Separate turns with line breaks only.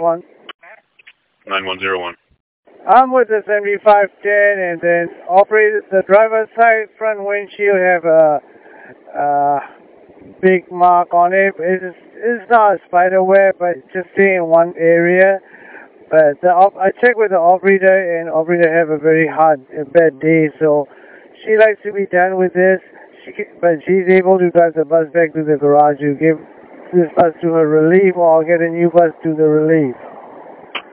9101.
9101.
I'm with the 7510, and then operator, the driver's side front windshield have a big mark on it. It's not a spider web, but it's just in one area. But I checked with the operator, and operator have a very bad day, so she likes to be done with this. But she's able to drive the bus back to the garage to give this bus to her relief, or get a new bus to the relief.